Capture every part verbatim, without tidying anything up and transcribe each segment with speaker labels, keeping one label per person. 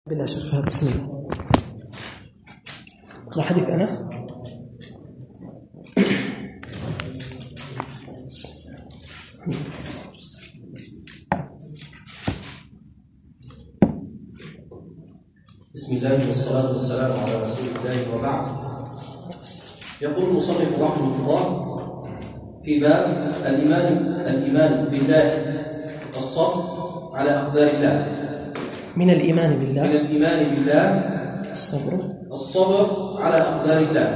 Speaker 1: بالله شيخ فهد بسم الله. اقرأ حديث أنس.
Speaker 2: بسم الله والصلاة والسلام على رسول الله وبعد. يقول المصنف رحمه الله في باب الإيمان الإيمان بالله الصبر على أقدار الله.
Speaker 1: من الإيمان بالله
Speaker 2: من الإيمان بالله
Speaker 1: الصبر
Speaker 2: الصبر على أقدار الله.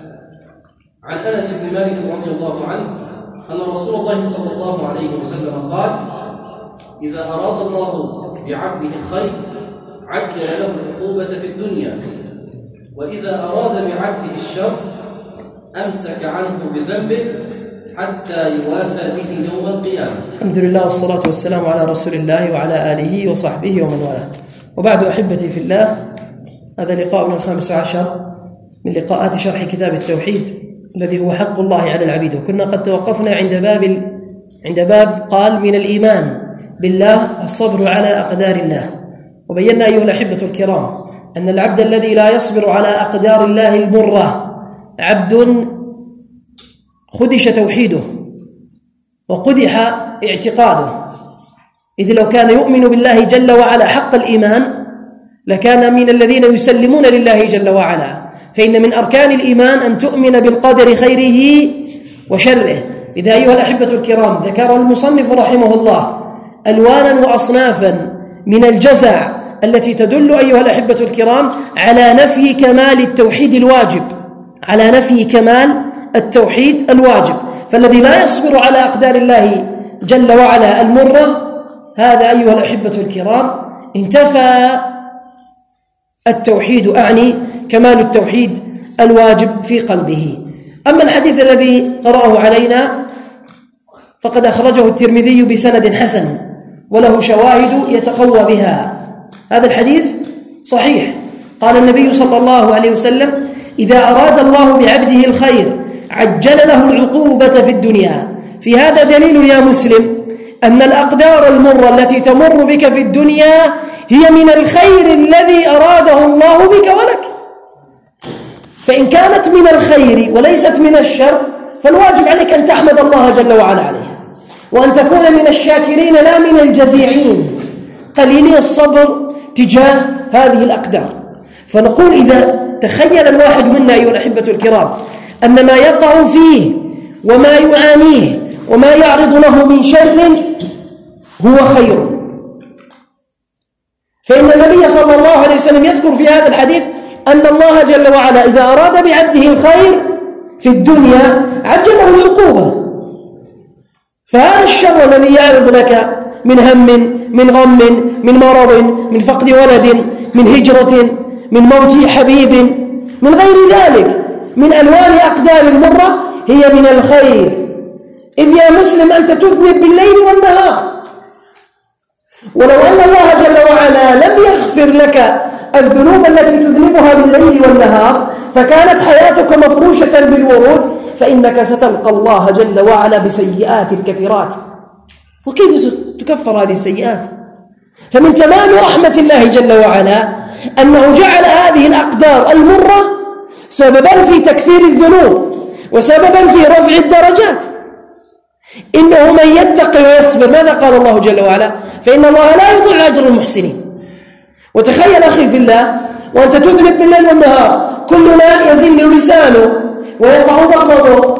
Speaker 2: عن أنس بن مالك رضي الله عنه أن رسول الله صلى الله عليه وسلم قال: إذا أراد الله بعبده الخير عجل له العقوبة في الدنيا، وإذا أراد بعبده الشر أمسك عنه بذنبه حتى يوافى به يوم القيامة.
Speaker 1: الحمد لله والصلاة والسلام على رسول الله وعلى آله وصحبه ومن والاه. وبعد أحبتي في الله، هذا لقاؤنا الخامس عشر من لقاءات شرح كتاب التوحيد الذي هو حق الله على العبيد. وكنا قد توقفنا عند باب عند باب قال من الإيمان بالله الصبر على أقدار الله. وبينا أيها الأحبة الكرام أن العبد الذي لا يصبر على أقدار الله المرة عبد خدش توحيده وقدح اعتقاده، إذ لو كان يؤمن بالله جل وعلا حق الإيمان لكان من الذين يسلمون لله جل وعلا. فإن من أركان الإيمان أن تؤمن بالقدر خيره وشره. إذا أيها الأحبة الكرام ذكر المصنف رحمه الله ألوانا وأصنافا من الجزع التي تدل أيها الأحبة الكرام على نفي كمال التوحيد الواجب على نفي كمال التوحيد الواجب. فالذي لا يصبر على أقدار الله جل وعلا المرة، هذا أيها الأحبة الكرام انتفى التوحيد، أعني كمال التوحيد الواجب في قلبه. أما الحديث الذي قرأه علينا فقد أخرجه الترمذي بسند حسن وله شواهد يتقوى بها. هذا الحديث صحيح. قال النبي صلى الله عليه وسلم: إذا أراد الله بعبده الخير عجل له العقوبة في الدنيا. في هذا دليل يا مسلم أن الأقدار المرة التي تمر بك في الدنيا هي من الخير الذي أراده الله بك ولك. فإن كانت من الخير وليست من الشر فالواجب عليك أن تحمد الله جل وعلا عليها، وأن تكون من الشاكرين لا من الجزيعين قليلي الصبر تجاه هذه الأقدار. فنقول إذا تخيل الواحد منا أيها الأحبة الكرام أن ما يقع فيه وما يعانيه وما يعرض له من شر هو خير، فإن النبي صلى الله عليه وسلم يذكر في هذا الحديث أن الله جل وعلا إذا أراد بعبده الخير في الدنيا عجل له العقوبة. فهذا الشر الذي يعرض لك من هم من غم من مرض من فقد ولد من هجرة من موت حبيب من غير ذلك من ألوان أقدار المرة هي من الخير. إذ يا مسلم أنت تذنب بالليل والنهار، ولو أن الله جل وعلا لم يغفر لك الذنوب التي تذنبها بالليل والنهار فكانت حياتك مفروشة بالورود، فإنك ستلقى الله جل وعلا بسيئات كثيرات. وكيف ستكفر هذه السيئات؟ فمن تمام رحمة الله جل وعلا أنه جعل هذه الأقدار المرة سببا في تكفير الذنوب وسببا في رفع الدرجات. إنه من يتقي ويصبر، ماذا قال الله جل وعلا؟ فإن الله لا يضيع أجر المحسنين. وتخيل أخي في الله وأنت تذنب بالليل والنهار، كلنا يزل لسانه ويقع بصره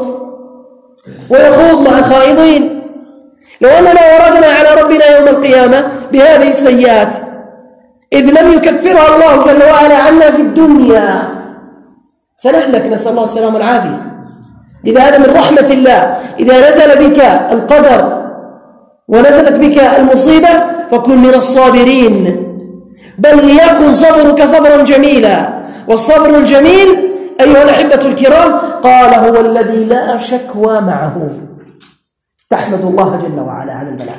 Speaker 1: ويخوض مع الخائضين. لو أننا وردنا على ربنا يوم القيامة بهذه السيئات إذ لم يكفرها الله جل وعلا عنا في الدنيا سنهلك، نسأل الله السلامة والعافية. لذا هذا من رحمة الله، إذا نزل بك القدر ونزلت بك المصيبة فكن من الصابرين، بل ليكن صبرك صبرا جميلا. والصبر الجميل أيها الأحبة الكرام قال هو الذي لا شكوى معه، تحمد الله جل وعلا على البلاء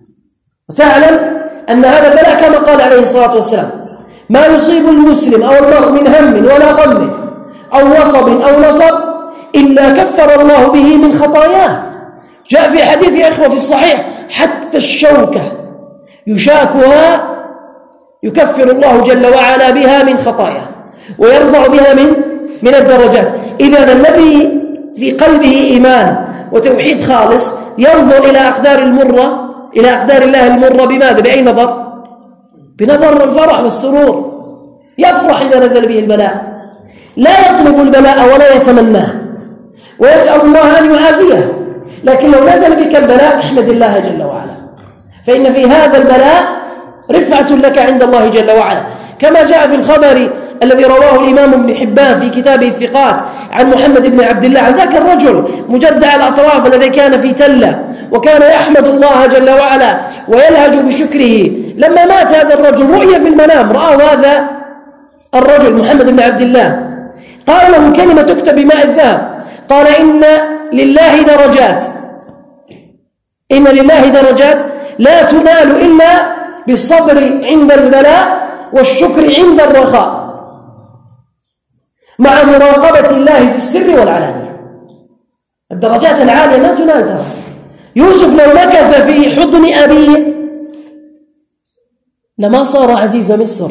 Speaker 1: وتعلم أن هذا البلاء كما قال عليه الصلاة والسلام ما يصيب المسلم أو المرء من هم ولا غم أو وصب أو نصب إلا كفر الله به من خطاياه. جاء في حديث يا إخوة في الصحيح: حتى الشوكة يشاكها يكفر الله جل وعلا بها من خطاياه ويرفع بها من من الدرجات. إذا الذي في قلبه إيمان وتوحيد خالص ينظر إلى أقدار المرة إلى أقدار الله المرة بماذا؟ بأي نظر؟ بنظر الفرح والسرور، يفرح إذا نزل به البلاء، لا يطلب البلاء ولا يتمناه ويسأل الله أن يعافيه، لكن لو نزل بك البلاء احمد الله جل وعلا، فإن في هذا البلاء رفعة لك عند الله جل وعلا، كما جاء في الخبر الذي رواه الإمام ابن حبان في كتابه الثقات عن محمد بن عبد الله عن ذاك الرجل مجدع الأطراف الذي كان في تلة وكان يحمد الله جل وعلا ويلهج بشكره. لما مات هذا الرجل رؤيا في المنام، رأى هذا الرجل محمد بن عبد الله، قال له كلمة تكتب بماء الذهب، قال إن لله درجات إن لله درجات لا تنال إلا بالصبر عند البلاء والشكر عند الرخاء مع مراقبة الله في السر والعلانية. الدرجات العالية ما تنال ترى. يوسف لو مكث في حضن أبيه لما صار عزيز مصر.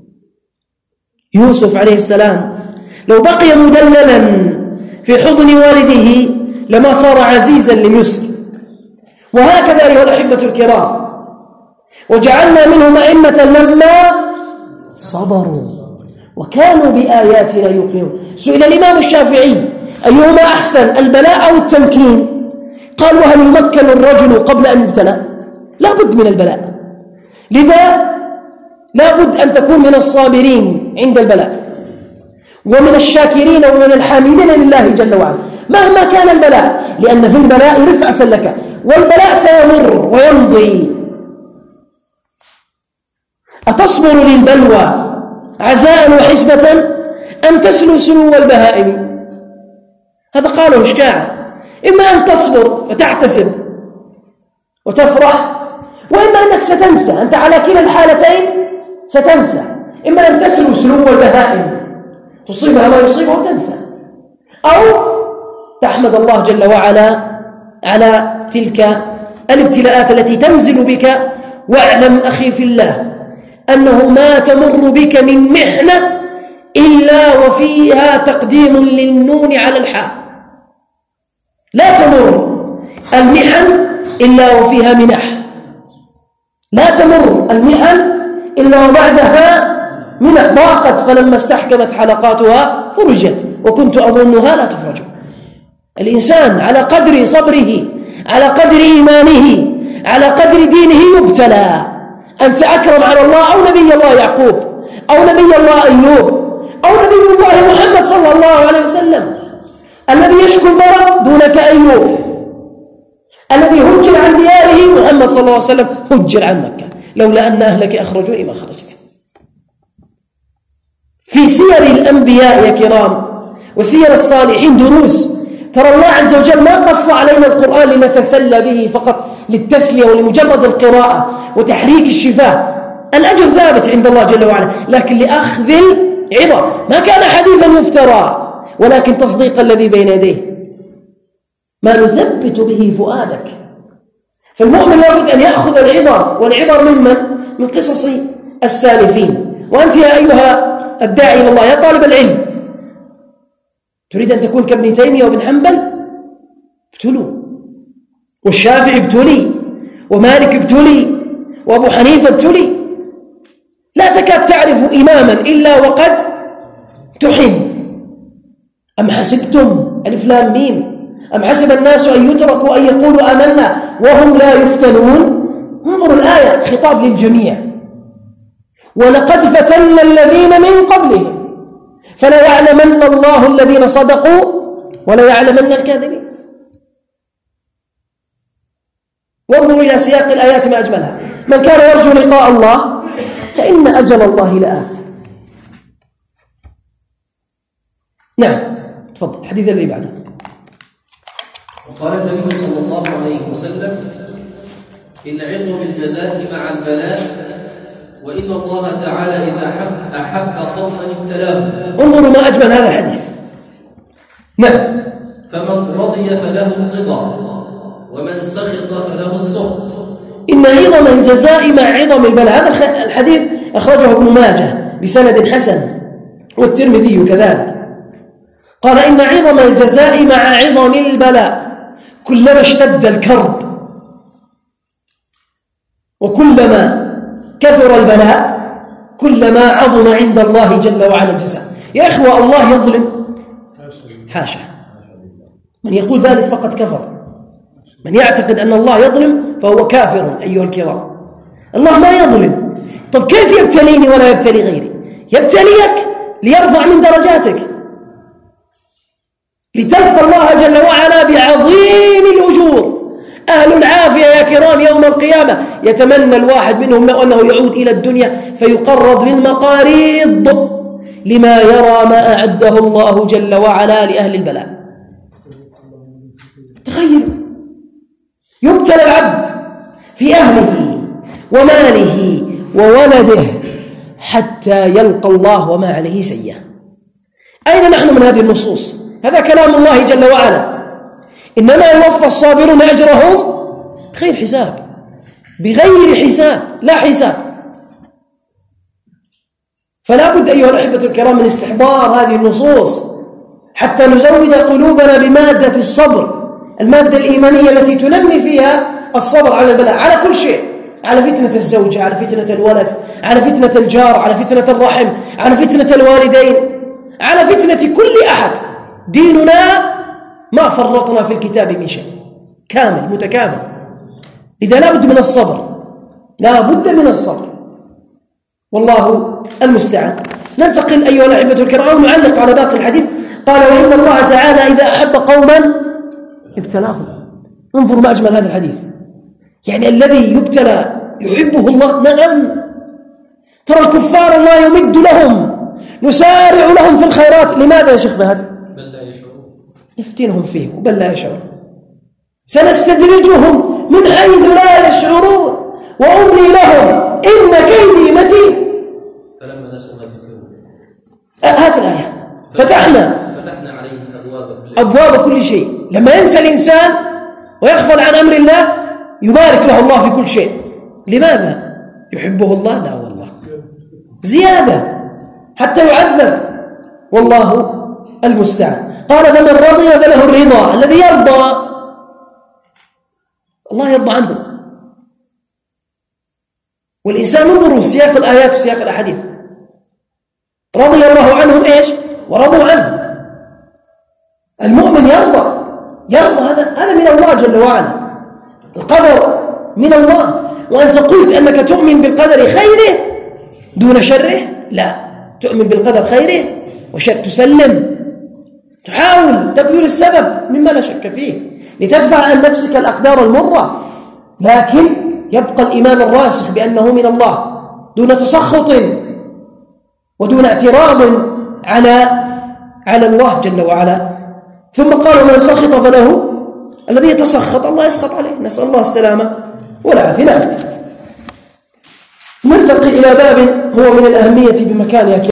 Speaker 1: يوسف عليه السلام لو بقي مدللا في حضن والده لما صار عزيزا لمصر. وهكذا أيها الأحبة الكرام، وجعلنا منهم أئمة لما صبروا وكانوا بآياتنا يوقنون. سئل الإمام الشافعي أيهما أحسن، البلاء أو التمكين؟ قال وهل يمكن الرجل قبل أن يبتلى؟ لا بد من البلاء، لذا لا بد أن تكون من الصابرين عند البلاء ومن الشاكرين ومن الحامدين لله جل وعلا مهما كان البلاء، لأن في البلاء رفعة لك، والبلاء سيمر ويمضي. أتصبر للبلوى عزاء وحسبة أم تسلو سلو البهائم؟ هذا قاله الشاعر، إما أن تصبر وتحتسب وتفرح، وإما أنك ستنسى، أنت على كلا الحالتين ستنسى، إما أن تسلو سلو البهائم تصيبها ما يصيبها وتنسى، أو تحمد الله جل وعلا على تلك الابتلاءات التي تنزل بك. واعلم أخي في الله أنه ما تمر بك من محنة إلا وفيها تقديم للنون على الحاء. لا تمر المحن إلا وفيها منح، لا تمر المحن إلا وبعدها منح. ضاقت فلما استحكمت حلقاتها فرجت وكنت أظنها لا تفرج. الإنسان على قدر صبره، على قدر إيمانه، على قدر دينه يبتلى. أنت أكرم على الله أو نبي الله يعقوب أو نبي الله أيوب أو نبي الله محمد صلى الله عليه وسلم الذي يشكو المرض دونك أيوب، الذي هجر عن دياره محمد صلى الله عليه وسلم هجر عن مكة، لولا أن أهلك أخرجوني ما خرجت. في سير الأنبياء يا كرام وسير الصالحين دروس. ترى الله عز وجل ما قص علينا القرآن لنتسلى به فقط للتسلية ولمجرد القراءة وتحريك الشفاه، الأجر ثابت عند الله جل وعلا، لكن لأخذ العظة. ما كان حديثا يفترى ولكن تصديق الذي بين يديه، ما نثبت به فؤادك. فالمؤمن لابد أن يأخذ العظة، والعظة ممن؟ من قصص السالفين. وأنت يا أيها الداعي إلى الله يا طالب العلم، تريد أن تكون كابن تيمية وابن حنبل؟ ابتلوا، والشافعي ابتلي، ومالك ابتلي، وأبو حنيفة ابتلي. لا تكاد تعرف إماما إلا وقد تحن. أم حسبتم ألف لام ميم أم حسب الناس أن يتركوا أن يقولوا آمنا وهم لا يفتنون؟ انظروا الآية، خطاب للجميع. ولقد فتنا الذين من قبلهم فلا يعلمن الله الذين صدقوا ولا يعلمن الكاذبين. وانظروا إلى سياق الآيات ما أجملها. من كان يرجو لقاء الله فإن أجل الله لآت. نعم تفضل الحديث الذي بعده.
Speaker 2: وقال النبي صلى الله عليه وسلم إن عظم الجزاء مع البلاء، وإن الله تعالى إذا أحب, أحب قوما ابتلاهم.
Speaker 1: انظروا ما أجمل هذا الحديث. نعم.
Speaker 2: فمن رضي فله الرضا ومن سخط فله السخط.
Speaker 1: إن عظم الجزاء مع عظم البلاء. هذا الحديث أخرجه ابن ماجه بسند حسن والترمذي كذلك. قال إن عظم الجزاء مع عظم البلاء، كلما اشتد الكرب وكلما كثر البلاء كلما عظم عند الله جل وعلا الجزاء. يا إخوة، الله يظلم؟ حاشا. من يقول ذلك فقد كفر. من يعتقد أن الله يظلم فهو كافر أيها الكرام. الله ما يظلم. طب كيف يبتليني ولا يبتلي غيري؟ يبتليك ليرفع من درجاتك، لتلقى الله جل وعلا بعظيم الأجور. أهل العافية يا كرام يوم القيامة يتمنى الواحد منهم أنه يعود إلى الدنيا فيقرض بالمقاريض لما يرى ما أعده الله جل وعلا لأهل البلاء. تخيل، يبتلى العبد في أهله وماله وولده حتى يلقى الله وما عليه سيئة. أين نحن من هذه النصوص؟ هذا كلام الله جل وعلا: إنما يوفى الصابرون أجرهم بغير حساب، بغير حساب، لا حساب. فلا بد أيها الأحبة الكرام من استحضار هذه النصوص حتى نزود قلوبنا بمادة الصبر، المادة الإيمانية التي تنمي فيها الصبر على البلاء، على كل شيء، على فتنة الزوجة، على فتنة الولد، على فتنة الجار، على فتنة الرحم، على فتنة الوالدين، على فتنة كل أحد. ديننا ما فرطنا في الكتاب من شيء، كامل متكامل. إذا لا بد من الصبر، لا بد من الصبر، والله المستعان. ننتقل أيها الأحبة الكرام ونعلق على باقي الحديث. قال: وإن الله تعالى إذا أحب قوما ابتلاهم. انظر ما أجمل هذا الحديث، يعني الذي يبتلى يحبه الله. نعم، ترى الكفار الله يمد لهم، نسارع لهم في الخيرات. لماذا يا شيخ فهد؟
Speaker 2: بل لا يشعرون،
Speaker 1: يفتنهم فيه بل لا يشعرون. سنستدرجهم من حيث لا يشعرون وأملي لهم إن كيدي متين.
Speaker 2: فلما نسوا ما ذكروا.
Speaker 1: هات الآية. فتحنا
Speaker 2: فتحنا عليهم أبواب كل
Speaker 1: أبواب كل شيء. لما ينسى الإنسان ويغفل عن أمر الله يبارك له الله في كل شيء. لماذا؟ يحبه الله؟ لا والله، زيادة حتى يعذب، والله المستعان. قال: فمن رضي فله الرضا. الذي يرضى الله يرضى عنه. والإنسان انظروا سياق الآيات وسياق الأحاديث، رضي الله عنهم إيش؟ ورضوا عنه. المؤمن يرضى يرضى هذا هذا من الله جل وعلا. القدر من الله. وأنت قلت أنك تؤمن بالقدر خيره دون شره؟ لا، تؤمن بالقدر خيره وشر، تسلم، تحاول تبذل السبب مما لا شك فيه لتدفع عن نفسك الأقدار المرة، لكن يبقى الإيمان الراسخ بأنه من الله دون تسخط ودون اعتراض على على الله جل وعلا. ثم قال: من سخط فله. الذي يتسخط الله يسخط عليه، نسأل الله السلامة والعافية. ننتقل إلى باب هو من الأهمية بمكان